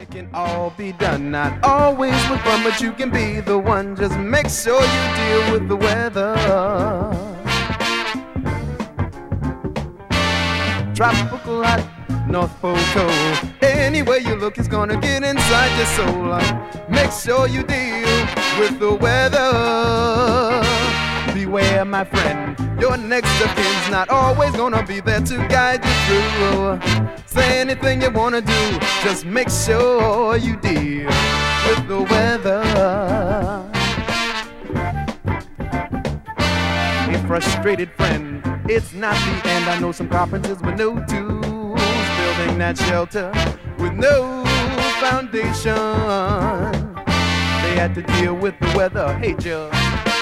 It can all be done, not always with fun, but you can be the one. Just make sure you deal with the weather. Tropical hot, North Pole cold. Anywhere you look, it's gonna get inside your soul. Make sure you deal with the weather. Beware, my friend, your next of kin's not always gonna be there to guide you through. Say anything you wanna do, just make sure you deal with the weather. A frustrated friend, it's not the end. I know some carpenters with no tools, building that shelter with no foundation. They had to deal with the weather. Hey, Joe,